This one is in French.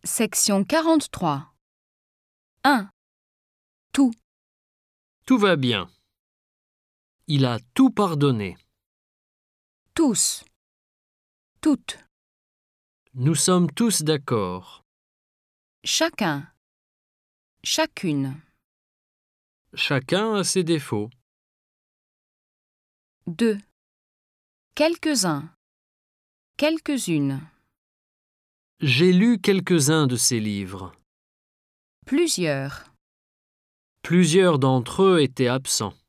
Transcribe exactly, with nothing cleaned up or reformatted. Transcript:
Section quarante-trois. un. Tout. Tout va bien. Il a tout pardonné. Tous. Toutes. Nous sommes tous d'accord. Chacun. Chacune. Chacun a ses défauts. deux. Quelques-uns. Quelques-unes. J'ai lu quelques-uns de ses livres. Plusieurs. Plusieurs d'entre eux étaient absents.